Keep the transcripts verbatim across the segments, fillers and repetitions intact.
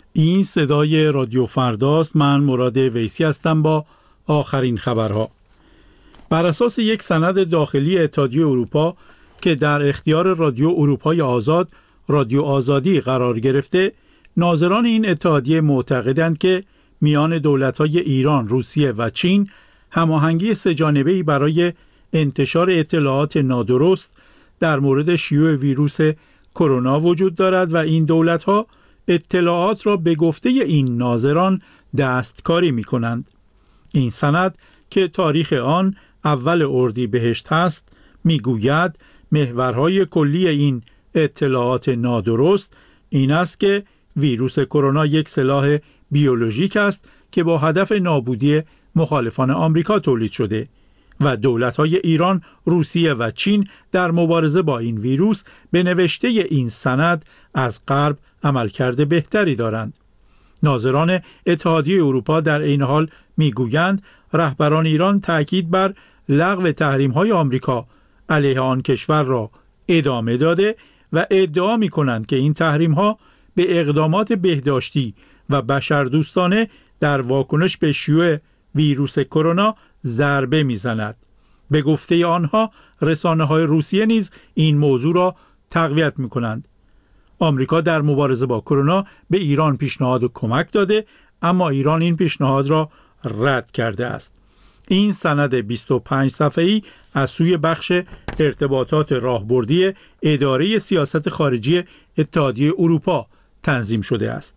این صدای رادیو فرداست. من مراد ویسی هستم با آخرین خبرها. بر اساس یک سند داخلی اتحادیه اروپا که در اختیار رادیو اروپای آزاد، رادیو آزادی قرار گرفته، ناظران این اتحادیه معتقدند که میان دولت‌های ایران، روسیه و چین هماهنگی سه‌جانبه‌ای برای انتشار اطلاعات نادرست در مورد شیوع ویروس کرونا وجود دارد و این دولت‌ها اطلاعات را به گفته این ناظران دستکاری می‌کنند. این سند که تاریخ آن اول اردیبهشت هست می‌گوید محورهای کلی این اطلاعات نادرست این است که ویروس کرونا یک سلاح بیولوژیک است که با هدف نابودی مخالفان آمریکا تولید شده و دولت‌های ایران، روسیه و چین در مبارزه با این ویروس به نوشته این سند از غرب عملکرد بهتری دارند. ناظران اتحادیه اروپا در این حال میگویند رهبران ایران تاکید بر لغو تحریم‌های آمریکا علیه آن کشور را ادامه داده و ادعا می‌کنند که این تحریم‌ها به اقدامات بهداشتی و بشردوستانه در واکنش به شیوع ویروس کرونا ضربه می‌زند. به گفته آنها رسانه‌های روسیه نیز این موضوع را تقویت می‌کنند. آمریکا در مبارزه با کرونا به ایران پیشنهاد کمک داده، اما ایران این پیشنهاد را رد کرده است. این سند بیست و پنج صفحه‌ای از سوی بخش ارتباطات راهبردی اداره سیاست خارجی اتحادیه اروپا تنظیم شده است.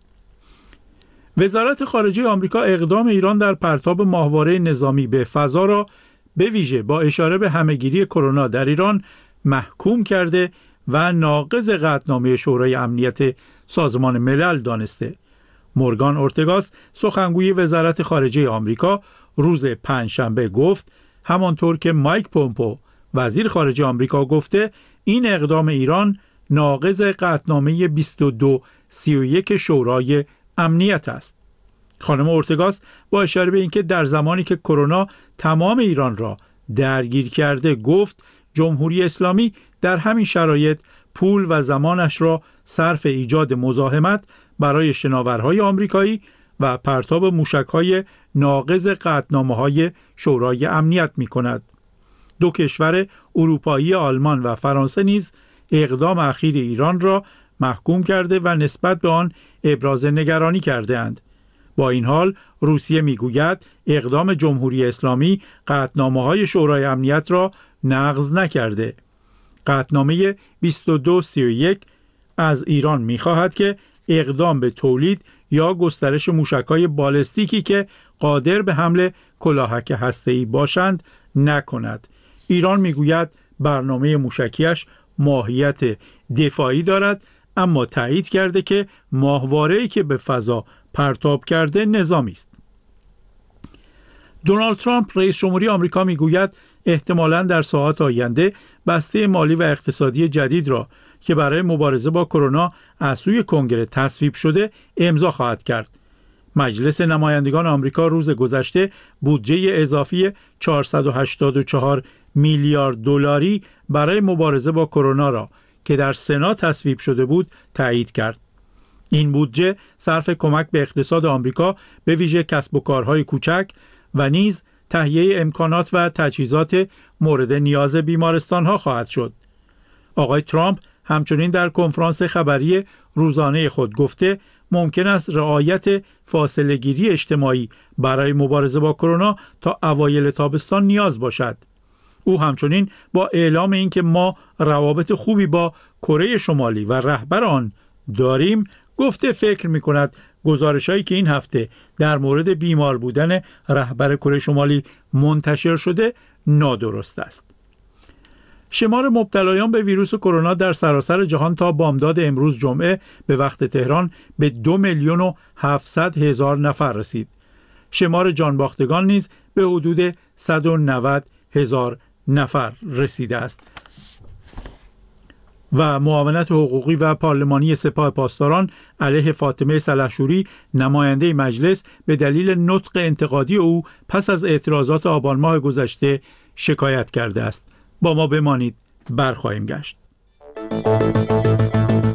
وزارت خارجه آمریکا اقدام ایران در پرتاب ماهواره نظامی به فضا را به ویژه با اشاره به همه‌گیری کرونا در ایران محکوم کرده و ناقض قطعنامه شورای امنیت سازمان ملل دانسته. مورگان اورتگاس سخنگوی وزارت خارجه آمریکا روز پنجشنبه گفت همانطور که مایک پومپو وزیر خارجه آمریکا گفته این اقدام ایران ناقض قطعنامه بیست و دو سی و یک شورای امنیت است. خانم اورتگاس با اشاره به اینکه در زمانی که کرونا تمام ایران را درگیر کرده گفت جمهوری اسلامی در همین شرایط پول و زمانش را صرف ایجاد مزاحمت برای شناورهای آمریکایی و پرتاب موشک‌های ناقض قطعنامه‌های شورای امنیت می‌کند. دو کشور اروپایی آلمان و فرانسه نیز اقدام اخیر ایران را محکوم کرده و نسبت به آن ابراز نگرانی کرده‌اند. با این حال روسیه می‌گوید اقدام جمهوری اسلامی قطعنامه‌های شورای امنیت را نقض نکرده. قطعنامه بیست و دو سی و یک از ایران می‌خواهد که اقدام به تولید یا گسترش موشک‌های بالستیکی که قادر به حمل کلاهک هسته‌ای باشند نکند. ایران می‌گوید برنامه موشکیش ماهیت دفاعی دارد، اما تایید کرده که ماهواره‌ای که به فضا پرتاب کرده نظامی است. دونالد ترامپ رئیس جمهوری آمریکا می‌گوید احتمالاً در ساعات آینده بسته مالی و اقتصادی جدید را که برای مبارزه با کرونا از سوی کنگره تصویب شده امضا خواهد کرد. مجلس نمایندگان آمریکا روز گذشته بودجه اضافی چهارصد و هشتاد و چهار میلیارد دلاری برای مبارزه با کرونا را که در سنا تصویب شده بود تایید کرد. این بودجه صرف کمک به اقتصاد آمریکا به ویژه کسب و کارهای کوچک و نیز تهیه امکانات و تجهیزات مورد نیاز بیمارستان‌ها خواهد شد. آقای ترامپ همچنین در کنفرانس خبری روزانه خود گفته ممکن است رعایت فاصله گیری اجتماعی برای مبارزه با کرونا تا اوایل تابستان نیاز باشد. او همچنین با اعلام اینکه ما روابط خوبی با کره شمالی و رهبر آن داریم گفته فکر می‌کند گزارش‌هایی که این هفته در مورد بیمار بودن رهبر کره شمالی منتشر شده نادرست است. شمار مبتلایان به ویروس کرونا در سراسر جهان تا بامداد امروز جمعه به وقت تهران به دو میلیون و هفتصد هزار نفر رسید. شمار جانباختگان نیز به حدود صد و نود هزار نفر رسیده است. و معاونت حقوقی و پارلمانی سپاه پاسداران علیه فاطمه سلحشوری نماینده مجلس به دلیل نطق انتقادی او پس از اعتراضات آبان ماه گذشته شکایت کرده است. با ما بمانید، برخواهیم گشت.